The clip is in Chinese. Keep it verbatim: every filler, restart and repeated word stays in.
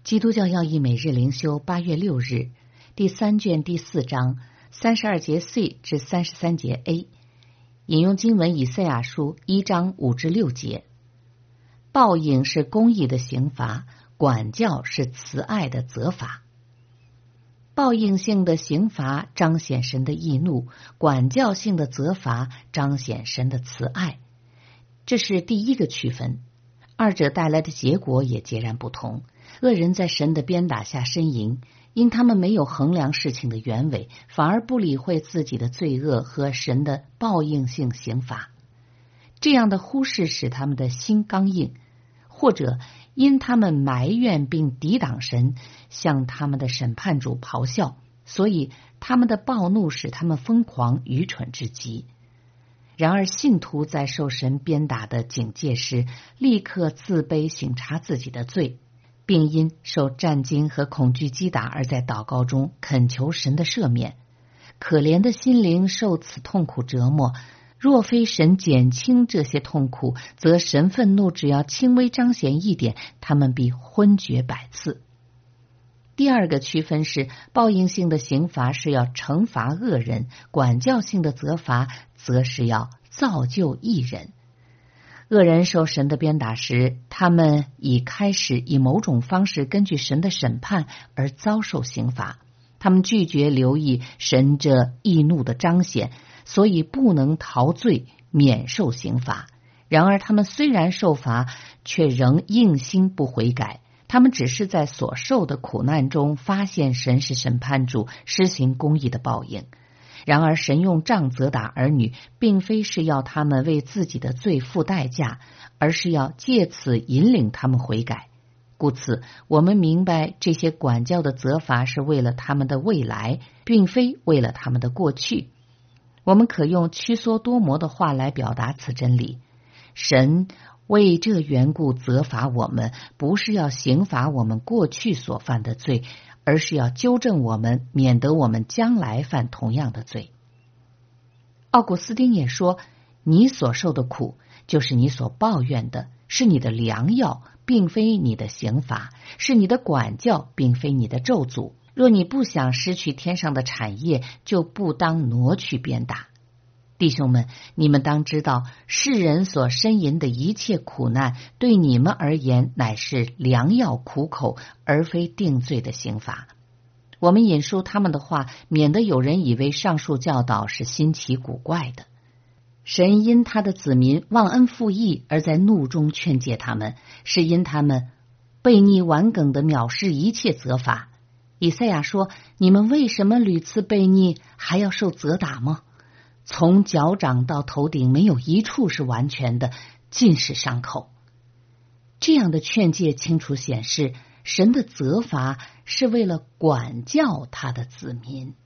基督教要义每日灵修八月六日第三卷第四章三十二节 C 至三十三节 A， 引用经文以赛亚书一章五至六节。报应是公义的刑罚，管教是慈爱的责罚。报应性的刑罚彰显神的义怒，管教性的责罚彰显神的慈爱。这是第一个区分，二者带来的结果也截然不同。恶人在神的鞭打下呻吟，因他们没有衡量事情的原委，反而不理会自己的罪恶和神的报应性刑罚。这样的忽视使他们的心刚硬，或者因他们埋怨并抵挡神，向他们的审判主咆哮，所以他们的暴怒使他们疯狂愚蠢至极。然而信徒在受神鞭打的警戒时，立刻自卑省察自己的罪，并因受战惊和恐惧击打而在祷告中恳求神的赦免。可怜的心灵受此痛苦折磨，若非神减轻这些痛苦，则神愤怒只要轻微彰显一点，他们必昏厥百次。第二个区分是，报应性的刑罚是要惩罚恶人，管教性的责罚则是要造就义人。恶人受神的鞭打时，他们已开始以某种方式根据神的审判而遭受刑罚。他们拒绝留意神这义怒的彰显，所以不能逃罪，免受刑罚。然而他们虽然受罚，却仍硬心不悔改。他们只是在所受的苦难中发现神是审判主，施行公义的报应。然而神用杖责打儿女，并非是要他们为自己的罪付代价，而是要借此引领他们悔改。故此我们明白这些管教的责罚是为了他们的未来，并非为了他们的过去。我们可用屈缩多摩的话来表达此真理：神为这缘故责罚我们，不是要刑罚我们过去所犯的罪，而是要纠正我们，免得我们将来犯同样的罪。奥古斯丁也说，你所受的苦就是你所抱怨的，是你的良药，并非你的刑罚，是你的管教，并非你的咒诅。若你不想失去天上的产业，就不当挪去鞭打。弟兄们，你们当知道，世人所呻吟的一切苦难，对你们而言乃是良药苦口，而非定罪的刑罚。我们引述他们的话，免得有人以为上述教导是新奇古怪的。神因他的子民忘恩负义而在怒中劝诫他们，是因他们悖逆顽梗的藐视一切责罚。以赛亚说，你们为什么屡次悖逆，还要受责打吗？从脚掌到头顶没有一处是完全的，尽是伤口。这样的劝诫清楚显示，神的责罚是为了管教他的子民。